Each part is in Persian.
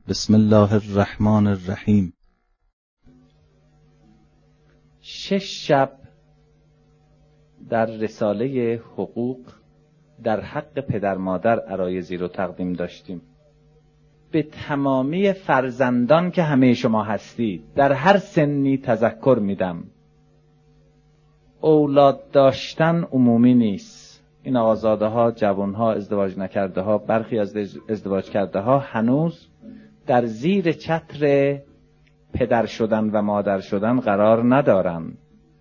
بسم الله الرحمن الرحیم. 6 شب در رساله حقوق در حق پدر مادر عرایضی رو تقدیم داشتیم. به تمامی فرزندان که همه شما هستید در هر سنی تذکر میدم، اولاد داشتن عمومی نیست. این آزاده ها، جوان ها، ازدواج نکرده ها، برخی از ازدواج کرده ها هنوز در زیر چتر پدر شدن و مادر شدن قرار ندارن،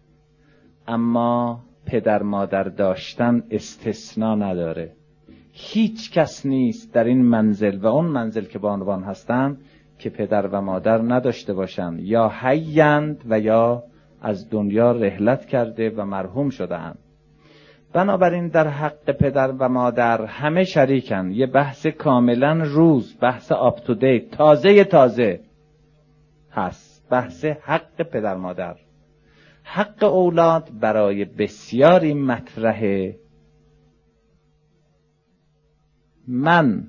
اما پدر مادر داشتن استثناء نداره. هیچ کس نیست در این منزل و اون منزل که با عنوان هستن که پدر و مادر نداشته باشن، یا حیند و یا از دنیا رحلت کرده و مرحوم شده‌اند. بنابراین در حق پدر و مادر همه شریکن. یه بحث کاملا روز، بحث آپ تو دیت، تازه هست، بحث حق پدر مادر. حق اولاد برای بسیاری مطرحه. من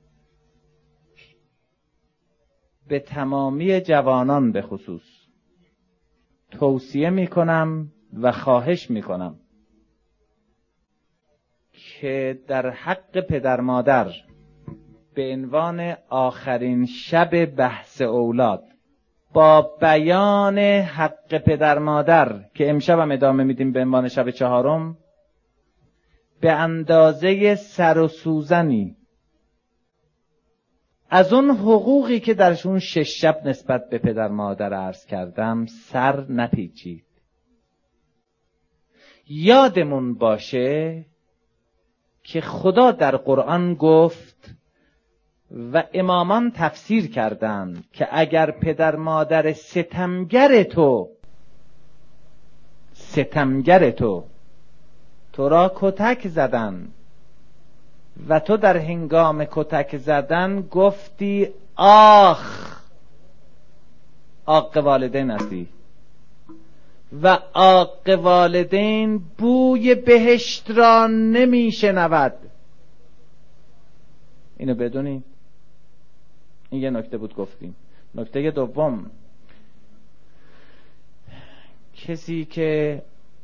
به تمامی جوانان به خصوص توصیه میکنم و خواهش میکنم که در حق پدر مادر به عنوان آخرین شب بحث اولاد با بیان حق پدر مادر که امشب هم ادامه میدیم به عنوان شب 4، به اندازه سر و سوزنی از اون حقوقی که درشون 6 شب نسبت به پدر مادر عرض کردم سر نپیچید. یادمون باشه که خدا در قرآن گفت و امامان تفسیر کردند که اگر پدر مادر ستمگر تو را کتک زدن و تو در هنگام کتک زدن گفتی آخ، عاق والدین هستی و عاق والدین بوی بهشت را نمی شنود. اینو بدونید. این یه نکته بود گفتیم. نکته دوم، کسی که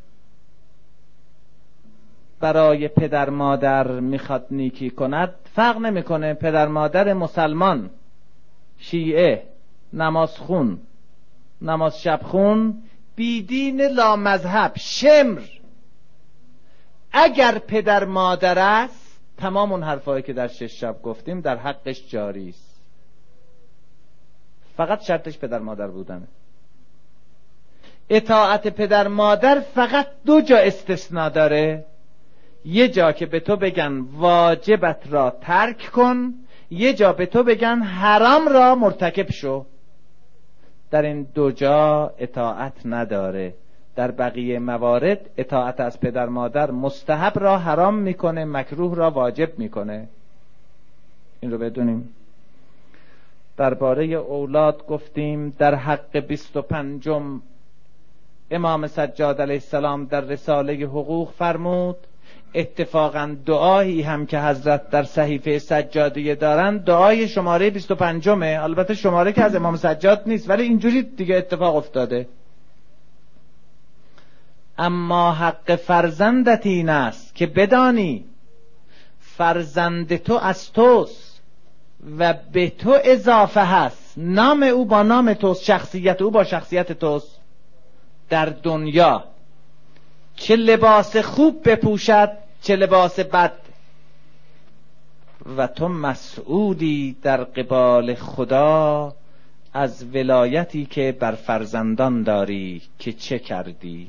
برای پدر مادر میخواد نیکی کند، فرق نمیکنه پدر مادر مسلمان، شیعه، نمازخون، نماز شبخون، بیدین لامذهب، شمر، اگر پدر مادر است تمام اون حرفایی که در 6 شب گفتیم در حقش جاری است. فقط شرطش پدر مادر بودنه. اطاعت پدر مادر فقط 2 جا استثناء داره. یه جا که به تو بگن واجبت را ترک کن، یه جا به تو بگن حرام را مرتکب شو. در این 2 جا اطاعت نداره. در بقیه موارد اطاعت از پدر مادر مستحب را حرام میکنه، مکروه را واجب میکنه. این رو بدونیم. درباره اولاد گفتیم در حق 25 امام سجاد علیه السلام در رساله حقوق فرمود. اتفاقا دعایی هم که حضرت در صحیفه سجادیه دارن دعای شماره 25، البته شماره که از امام سجاد نیست ولی اینجوری دیگه اتفاق افتاده. اما حق فرزندت این است که بدانی فرزند تو از توست و به تو اضافه هست. نام او با نام توست، شخصیت او با شخصیت توست. در دنیا چه لباس خوب بپوشد چه لباس بد، و تو مسئولی در قبال خدا از ولایتی که بر فرزندان داری که چه کردی.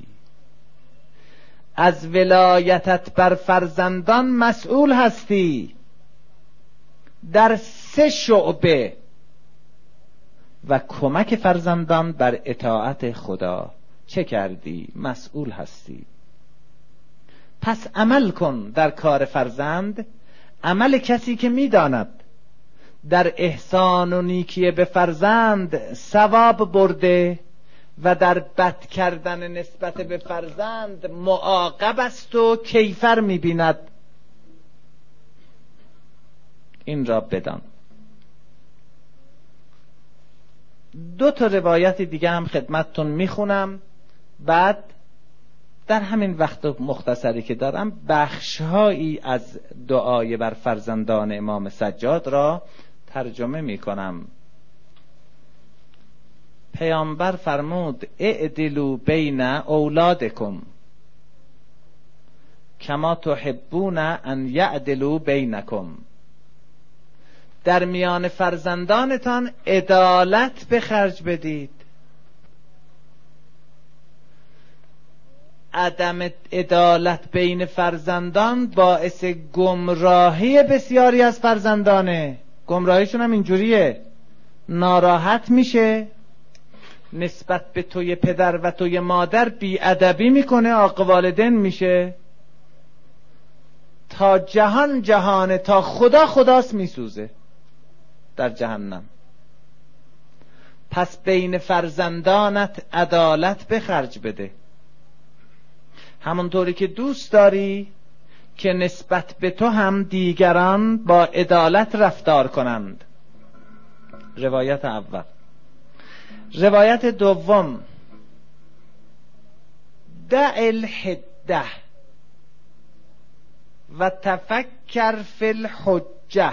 از ولایتت بر فرزندان مسئول هستی در 3 شعبه و کمک فرزندان بر اطاعت خدا چه کردی؟ مسئول هستی. پس عمل کن در کار فرزند، عمل کسی که میداند در احسان و نیکی به فرزند ثواب برده و در بد کردن نسبت به فرزند معاقب است و کیفر می‌بیند. این را بدان. 2 تا روایت دیگه هم خدمتتون میخونم، بعد در همین وقت مختصری که دارم بخشهایی از دعای بر فرزندان امام سجاد را ترجمه میکنم. پیامبر فرمود اعدلوا بین اولادکم کما تحبون ان یعدلوا بینکم. در میان فرزندانتان عدالت به خرج بدید. عدم عدالت بین فرزندان باعث گمراهی بسیاری از فرزندانه. گمراهیشون هم اینجوریه، ناراحت میشه، نسبت به توی پدر و توی مادر بی‌ادبی میکنه، عاق والدین میشه، تا جهان جهانه، تا خدا خداست میسوزه در جهنم. پس بین فرزندانت عدالت به خرج بده، همونطوری که دوست داری که نسبت به تو هم دیگران با عدالت رفتار کنند. روایت اول. روایت دوم، دع الحده و تفکر فی الحجه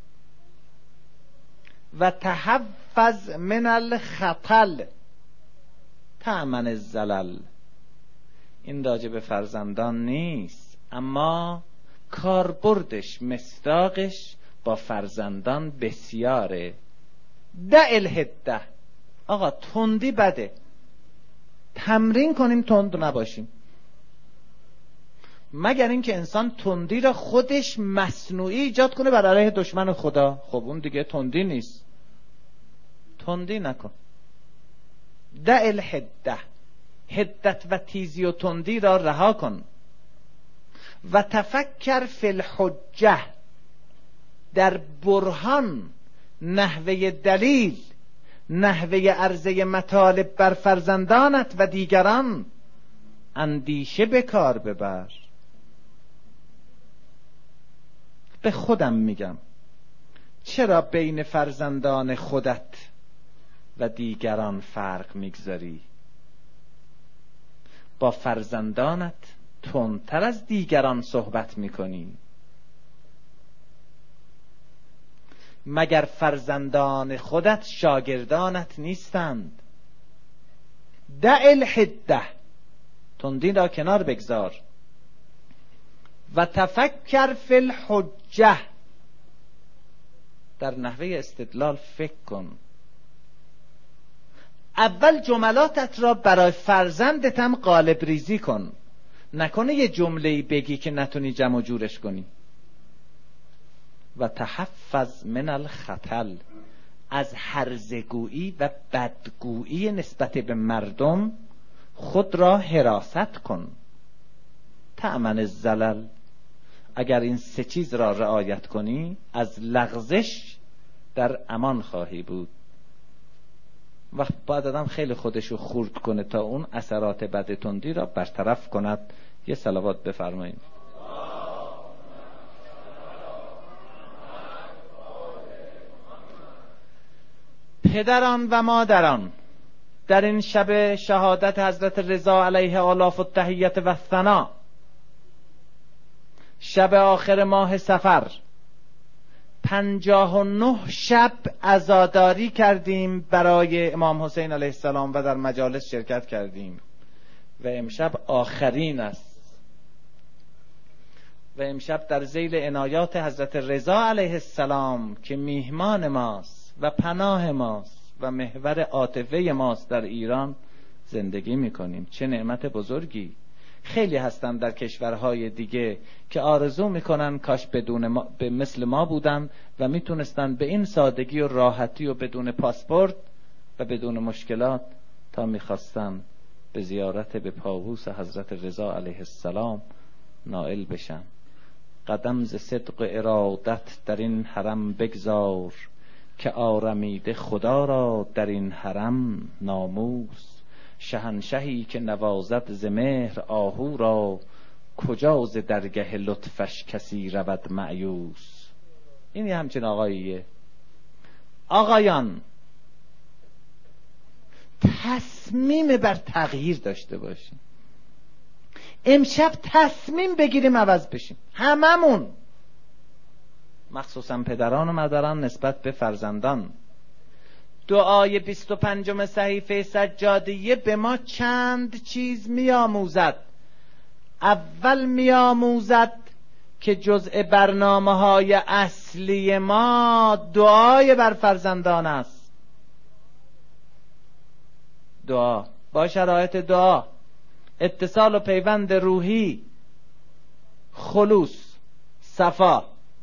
و تحفظ من الخطل تأمن الزلل. این راجع به فرزندان نیست، اما کاربردش، مصداقش با فرزندان بسیاره. دع الحده، آقا تندی بده، تمرین کنیم تند نباشیم. مگر اینکه انسان تندی را خودش مصنوعی ایجاد کنه بر علیه دشمن خدا، خب اون دیگه تندی نیست. تندی نکن. دع الحده، حدت و تیزی و تندی را رها کن. و تفکر فی الحجه، در برهان، نحوه دلیل، نحوه عرضه مطالب بر فرزندانت و دیگران اندیشه به کار ببر. به خودم میگم، چرا بین فرزندان خودت و دیگران فرق میگذاری؟ با فرزندانت تندتر از دیگران صحبت میکنی. مگر فرزندان خودت شاگردانت نیستند؟ دع الحده، تندی را کنار بگذار. و تفکر فی الحجه، در نحوه استدلال فکر کن. اول جملاتت را برای فرزندت هم قالب ریزی کن، نکنه یه جمله‌ای بگی که نتونی جمع و جورش کنی. و تحفظ من الخطل، از هرزگویی و بدگویی نسبت به مردم خود را حراست کن. تأمن الزلل، اگر این 3 چیز را رعایت کنی از لغزش در امان خواهی بود. وقت باید آدم خیلی خودشو خورد کنه تا اون اثرات بد تندی را برطرف کند. یه صلوات بفرمایید. پدران و مادران، در این شب شهادت حضرت رضا علیه آلاف التحیت و الثنا، شب آخر ماه صفر، 59 شب عزاداری کردیم برای امام حسین علیه السلام و در مجالس شرکت کردیم و امشب آخرین است. و امشب در ذیل عنایات حضرت رضا علیه السلام که میهمان ماست و پناه ماست و محور عاطفه ماست در ایران زندگی میکنیم. چه نعمت بزرگی. خیلی هستن در کشورهای دیگه که آرزو میکنن کاش به مثل ما بودن و میتونستن به این سادگی و راحتی و بدون پاسپورت و بدون مشکلات تا میخواستن به زیارت به پاووس حضرت رضا علیه السلام نائل بشن. قدم ز صدق ارادت در این حرم بگذار، که آرمیده خدا را در این حرم ناموس. شهنشهی که نوازد ز مهر آهو را، کجا ز درگه لطفش کسی رود مایوس. این همچین آقاییه. آقایان، تصمیم بر تغییر داشته باشیم. امشب تصمیم بگیریم عوض بشیم، هممون، مخصوصا پدران و مادران نسبت به فرزندان. دعای 25 صحیفه سجادیه به ما چند چیز میآموزد. اول میآموزد که جزء برنامه‌های اصلی ما دعای بر فرزندان است. دعا با شرایط دعا، اتصال و پیوند روحی، خلوص، صفا،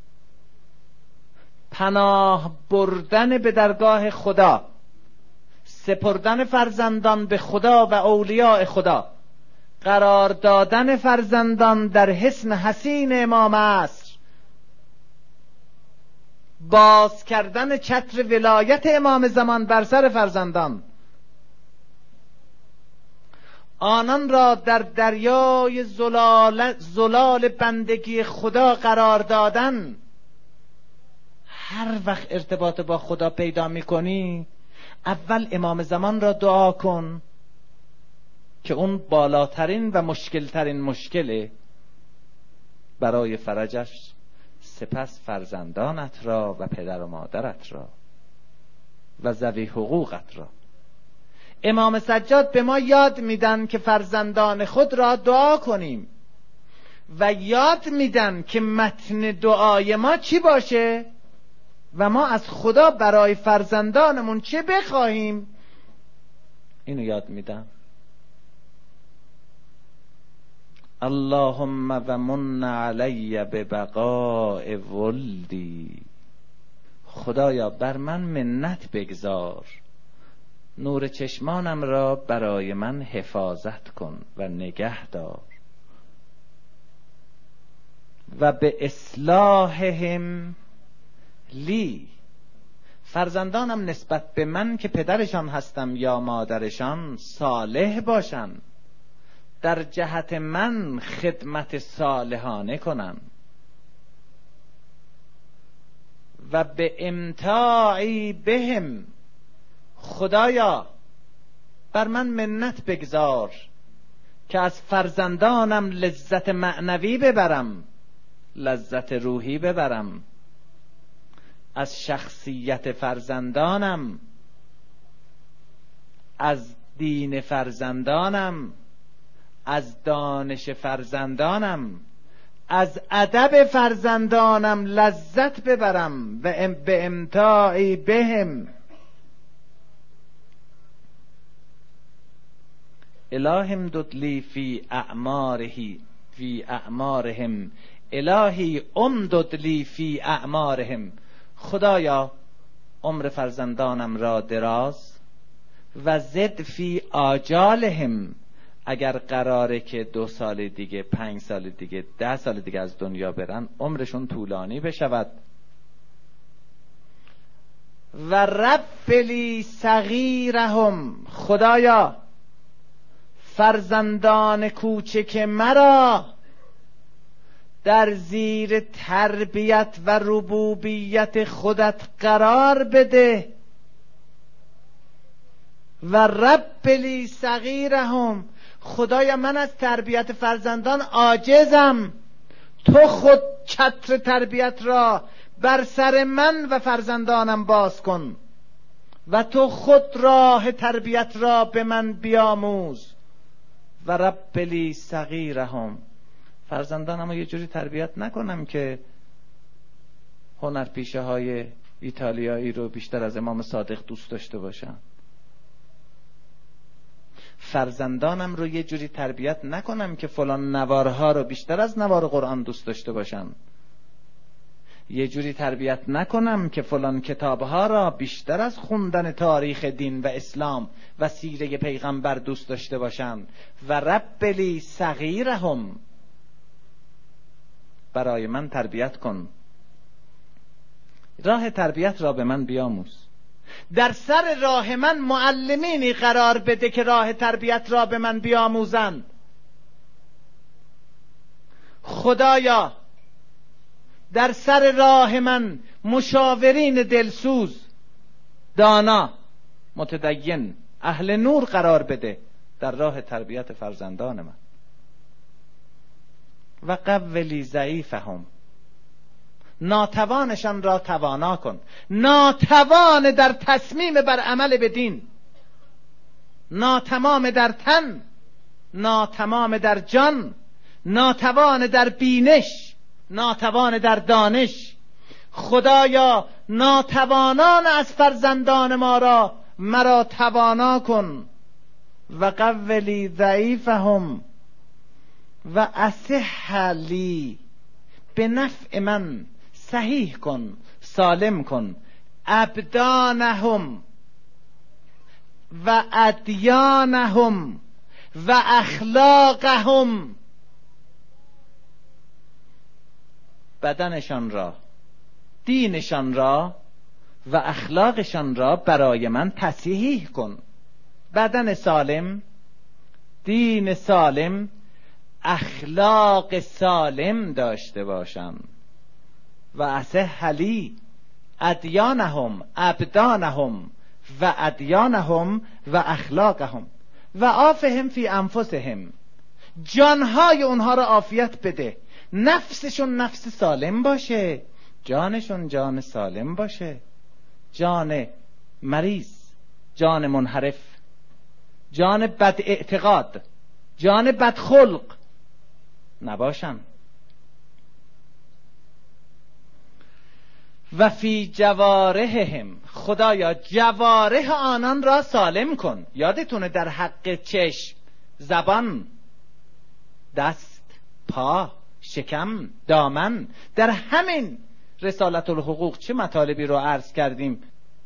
پناه بردن به درگاه خدا، سپردن فرزندان به خدا و اولیاء خدا، قرار دادن فرزندان در حصن حصین امام عصر، باز کردن چتر ولایت امام زمان بر سر فرزندان، آنان را در دریای زلال بندگی خدا قرار دادن. هر وقت ارتباط با خدا پیدا میکنی، اول امام زمان را دعا کن که اون بالاترین و مشکلترین مشکله برای فرجش، سپس فرزندانت را و پدر و مادرت را و ذوی حقوقت را. امام سجاد به ما یاد میدن که فرزندان خود را دعا کنیم و یاد میدن که متن دعای ما چی باشه و ما از خدا برای فرزندانمون چه بخواهیم. اینو یاد میدن. اللهم و من علی ببقاء ولدی. خدایا بر من منت بگذار، نور چشمانم را برای من حفاظت کن و نگه دار و به اصلاحهم لی. فرزندانم نسبت به من که پدرشان هستم یا مادرشان صالح باشن، در جهت من خدمت صالحانه کنن و به امتاعی بهم. خدایا بر من منت بگذار که از فرزندانم لذت معنوی ببرم، لذت روحی ببرم، از شخصیت فرزندانم، از دین فرزندانم، از دانش فرزندانم، از ادب فرزندانم لذت ببرم و به امتاعی بهم. الهی امدد لی فی اعمارهم، الهی امدد لی فی اعمارهم. خدایا عمر فرزندانم را دراز و زد فی آجالهم. اگر قراره که 2 سال دیگه، 5 سال دیگه، 10 سال دیگه از دنیا برن، عمرشون طولانی بشود. و رب لی صغیرهم. خدایا فرزندان کوچک مرا در زیر تربیت و ربوبیت خودت قرار بده. و رب لی صغیرهم. خدایا من از تربیت فرزندان عاجزم، تو خود چتر تربیت را بر سر من و فرزندانم باز کن و تو خود راه تربیت را به من بیاموز. و رب لی صغیرهم. فرزندانم رو یه جوری تربیت نکنم که هنرپیشه های ایتالیایی رو بیشتر از امام صادق دوست داشته باشن. فرزندانم رو یه جوری تربیت نکنم که فلان نوارها رو بیشتر از نوار قرآن دوست داشته باشن. یه جوری تربیت نکنم که فلان کتابها را بیشتر از خوندن تاریخ دین و اسلام و سیره پیغمبر دوست داشته باشن. و رب لی صغیرهم. برای من تربیت کن، راه تربیت را به من بیاموز. در سر راه من معلمینی قرار بده که راه تربیت را به من بیاموزند. خدایا در سر راه من مشاورین دلسوز، دانا، متدین، اهل نور قرار بده در راه تربیت فرزندان من. و قولی ضعیفهم، ناتوانشان را توانا کن. ناتوان در تصمیم بر عمل به دین، ناتمام در تن، ناتمام در جان، ناتوان در بینش، ناتوان در دانش. خدایا ناتوانان از فرزندان ما را مرا توانا کن. و قولی ضعیفهم و اصح لی، به نفع من صحیح کن، سالم کن. ابدانهم و ادیانهم و اخلاقهم، بدنشان را، دینشان را و اخلاقشان را برای من تصحیح کن. بدن سالم، دین سالم، اخلاق سالم داشته باشم. و اصح لی ادیانهم، ابدانهم و ادیانهم و اخلاقهم و عافهم فی انفسهم، جانهای اونها را عافیت بده. نفسشون نفس سالم باشه، جانشون جان سالم باشه. جان مریض، جان منحرف، جان بد اعتقاد، جان بد خلق نباشن. و فی جوارحهم، خدایا جوارح آنان را سالم کن. یادتونه در حق چشم، زبان، دست، پا، شکم، دامن، در همین رسالت الحقوق چه مطالبی رو عرض کردیم.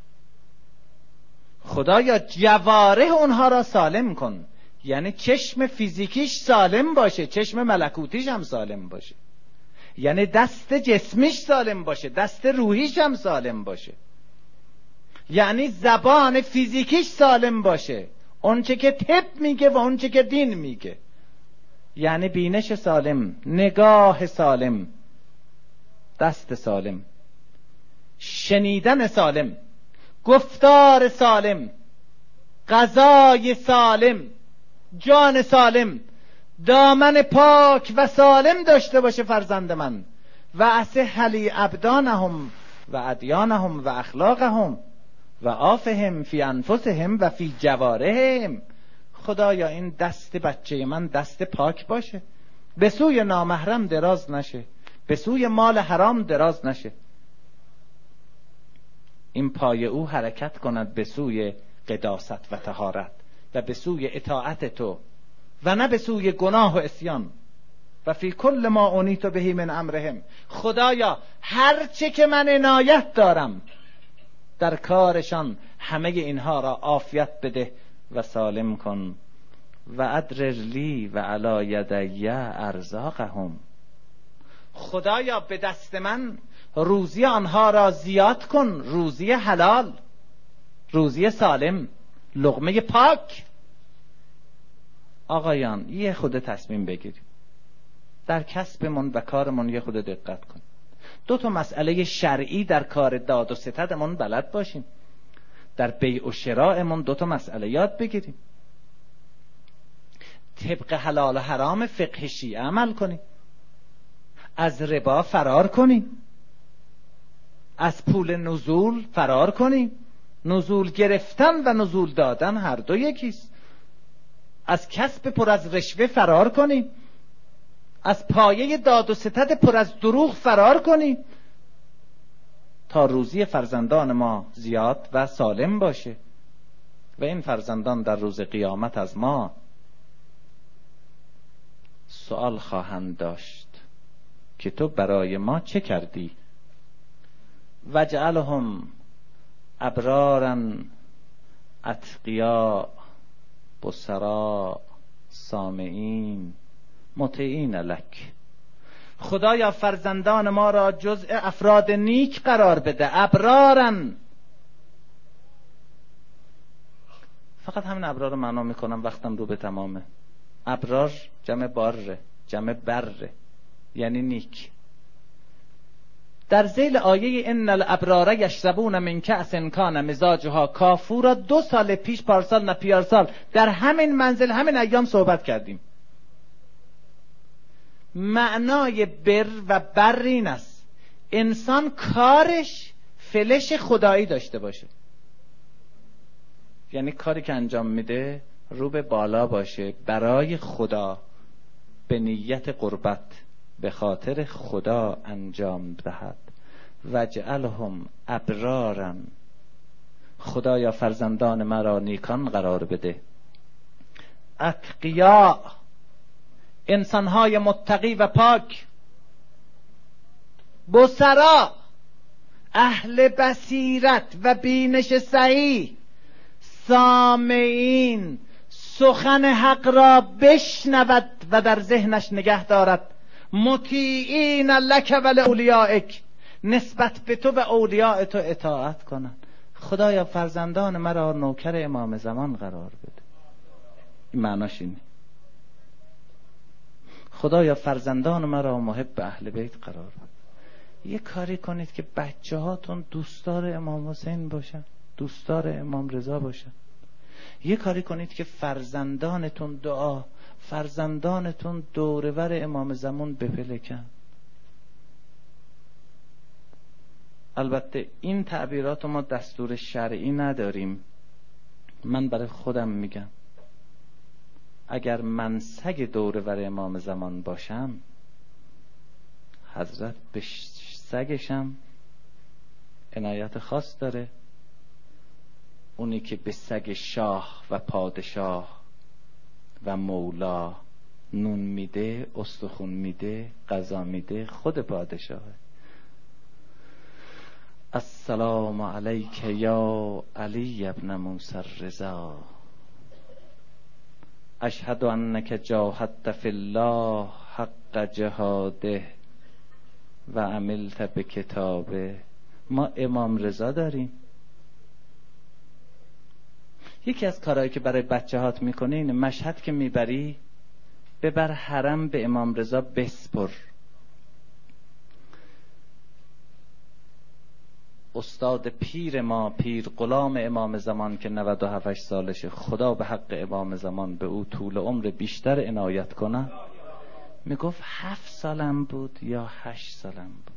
خدایا جوارح اونها را سالم کن، یعنی چشم فیزیکیش سالم باشه، چشم ملکوتیش هم سالم باشه، یعنی دست جسمیش سالم باشه، دست روحیش هم سالم باشه، یعنی زبان فیزیکیش سالم باشه، اونچه که طب میگه و اونچه که دین میگه، یعنی بینش سالم، نگاه سالم، دست سالم، شنیدن سالم، گفتار سالم، غذای سالم، جان سالم، دامن پاک و سالم داشته باشه فرزند من. و اصح لی ابدانهم و ادیانهم و اخلاقهم و عافهم فی انفسهم و فی جوارحهم. خدایا این دست بچه من دست پاک باشه، به سوی نامحرم دراز نشه، به سوی مال حرام دراز نشه. این پای او حرکت کند به سوی قداست و طهارت و به سوی اطاعت تو و نه به سوی گناه و عصیان. و فی کل ما اونیت بهی من امرهم، خدایا هر چه که من عنایت دارم در کارشان، همه اینها را عافیت بده و سالم کن. و ادرر لی و علی یدی ارزاقهم، خدایا به دست من روزی آنها را زیاد کن، روزی حلال، روزی سالم، لقمه پاک. آقایان یه خود تصمیم بگیریم در کسبمون و کارمون، یه خود دقت کن. 2 مسئله شرعی در کار داد و ستدمون بلد باشیم، در بیع و شرائمون 2 مسئله یاد بگیریم، طبق حلال و حرام فقه شیعه عمل کنیم، از ربا فرار کنیم، از پول نزول فرار کنیم. نزول گرفتن و نزول دادن هر دو یکیست. از کسب پر از رشوه فرار کنیم، از پایه داد و ستد پر از دروغ فرار کنیم تا روزی فرزندان ما زیاد و سالم باشه و این فرزندان در روز قیامت از ما سوال خواهند داشت که تو برای ما چه کردی؟ وجعلهم ابرارا اتقیا بصرا سامعین مطیعین لک. خدایا فرزندان ما را جزء افراد نیک قرار بده، ابرارن. فقط همین ابرار رو معنا میکنم، وقتم رو به تمامه. ابرار جمع باره، جمع بره، یعنی نیک. در ذیل آیه ان الابرار یشربون من کأس کان مزاجها کافورا 2 سال پیش، پارسال نه پیارسال، در همین منزل همین ایام صحبت کردیم. معنای بر و بر این است انسان کارش فلش خدایی داشته باشه، یعنی کاری که انجام میده رو به بالا باشه، برای خدا، به نیت قربت، به خاطر خدا انجام دهد. وجعلهم ابرارا، خدایا فرزندان مرا نیکان قرار بده. اتقیا، انسانهای متقی و پاک. بصرا، اهل بصیرت و بینش صحیح. سامعین، سخن حق را بشنود و در ذهنش نگه دارد. مطیعین لک و لاولیائک، نسبت به تو و اولیاء تو اطاعت کنند. خدایا فرزندان مرا نوکر امام زمان قرار بده. این معناش اینه. خدایا فرزندان مرا محب اهل بیت قرار بده. یه کاری کنید که بچه هاتون دوستدار امام حسین باشن، دوستدار امام رضا باشن. یه کاری کنید که فرزندانتون فرزندانتون دورور امام زمان بپلکن. البته این تعبیرات ما دستور شرعی نداریم. من برای خودم میگم اگر من سگ دورور امام زمان باشم، حضرت به سگشم عنایت خاص داره. اونی که به سگ شاه و پادشاه و مولا نون میده، استخون میده، غذا میده، خود پادشاهه. السلام علیک یا علی ابن موسی الرضا، اشهد انک جاهدت فی الله حق جهاده و عملت بکتابه. ما امام رضا داریم. یکی از کارهایی که برای بچه هات میکنه اینه مشهد که میبری ببر حرم، به امام رضا بسپر. استاد پیر ما، پیر غلام امام زمان که 97 سالشه، خدا به حق امام زمان به او طول عمر بیشتر عنایت کنه، میگفت 7 سالم بود یا 8 سالم بود.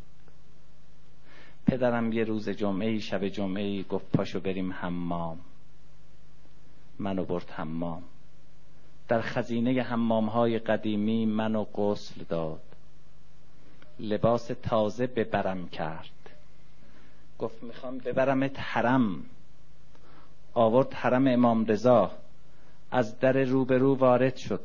پدرم یه روز جمعه، شب جمعه، گفت پاشو بریم حمام. منو برد حمام. در خزینه حمام‌های قدیمی منو غسل داد، لباس تازه ببرم کرد. گفت میخوام ببرمت حرم. آورد حرم امام رضا، از در روبرو وارد شد،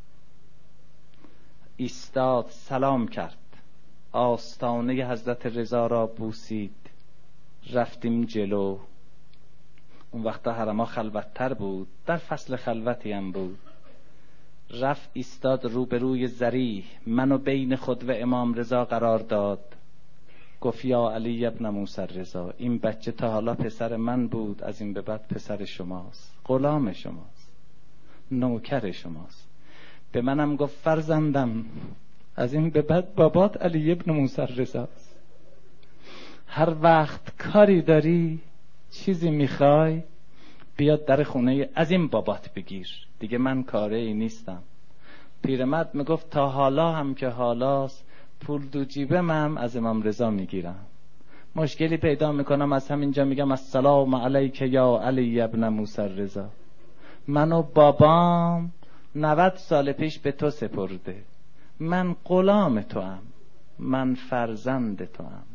ایستاد، سلام کرد، آستانه حضرت رضا را بوسید. رفتیم جلو. اون وقتا حرما خلوت‌تر بود، در فصل خلوتی هم بود. رفت ایستاد روبروی ذریح، منو بین خود و امام رضا قرار داد. گفت یا علی ابن موسی الرضا، این بچه تا حالا پسر من بود، از این به بعد پسر شماست، غلام شماست، نوکر شماست. به منم گفت فرزندم، از این به بعد بابات علی ابن موسی الرضاست. هر وقت کاری داری، چیزی میخوای، بیاد در خونه از این بابات بگیر، دیگه من کاره ای نیستم. پیرمرد میگفت تا حالا هم که حالاست، پول دو جیبم هم از امام رضا میگیرم. مشکلی پیدا میکنم از همینجا میگم السلام علیک یا علی ابن موسی الرضا، منو بابام 90 سال پیش به تو سپرده، من غلام تو ام، من فرزند تو ام.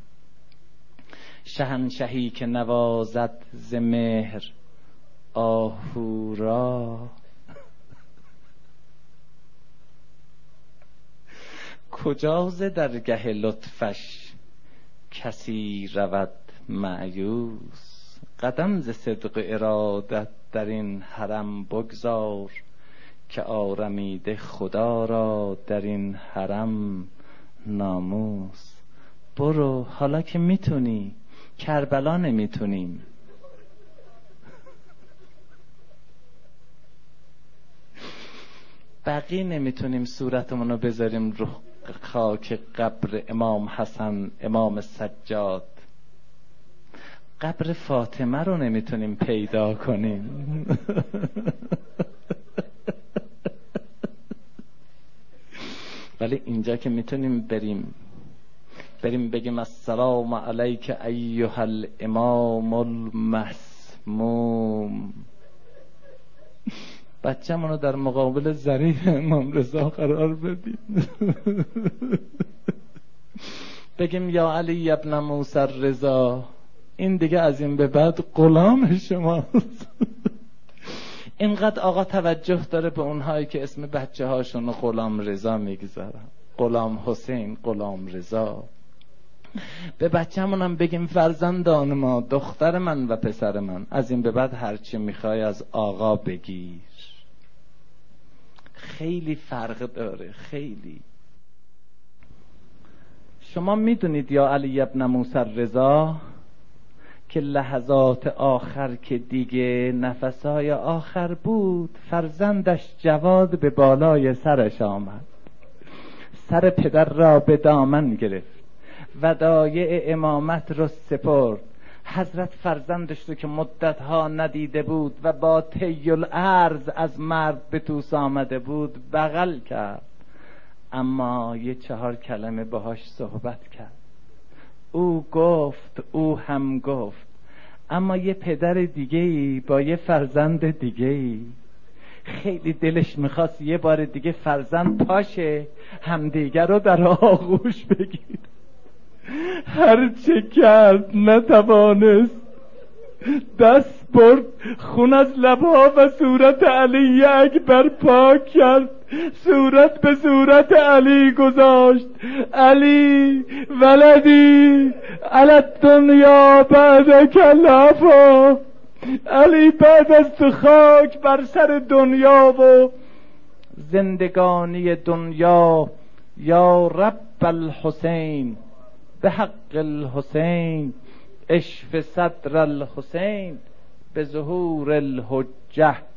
شهنشهی که نوازد ز مهر آهورا، کجا ز درگه لطفش کسی رود مایوس. قدم ز صدق ارادت در این حرم بگذار، که آرمیده خدا را در این حرم ناموس. برو حالا که میتونی، کربلا نمیتونیم. بقی نمیتونیم صورتمونو بذاریم رو خاک قبر امام حسن امام سجاد. قبر فاطمه رو نمیتونیم پیدا کنیم. ولی اینجا که میتونیم بریم بگیم السلام علیک ایها الامام المسموم. بچه‌مونو در مقابل ظریف امام رضا قرار بدیم. بگیم یا علی ابن موسی الرضا، این دیگه از این به بعد غلام شماست. اینقدر آقا توجه داره به اونهایی که اسم بچه هاشونو غلام رضا میگذارن، غلام حسین، غلام رضا. به بچه‌مونم بگیم فرزندان ما، دختر من و پسر من، از این به بعد هرچی میخوای از آقا بگیر. خیلی فرق داره، خیلی. شما میدونید یا علی ابن موسی الرضا که لحظات آخر که دیگه نفسهای آخر بود، فرزندش جواد به بالای سرش آمد، سر پدر را به دامن گرفت، ودایع امامت را سپرد. حضرت فرزندش رو که مدتها ندیده بود و با طی العرض از مرد به توس آمده بود بغل کرد، اما یه 4 کلمه باهاش صحبت کرد. او گفت، او هم گفت. اما یه پدر دیگه‌ای با یه فرزند دیگه‌ای خیلی دلش میخواست یه بار دیگه فرزند پاشه همدیگر رو در آغوش بگیر. هر چه کرد نتوانست، دست برد، خون از لبها و صورت علی اکبر پاک کرد، صورت به صورت علی گذاشت. علی ولدی علی الدنیا بعدک العفا. علی بعد از تو خاک بر سر دنیا و زندگانی دنیا. یا رب الحسین به حق الحسین اشف صدر الحسین به ظهور الحجه.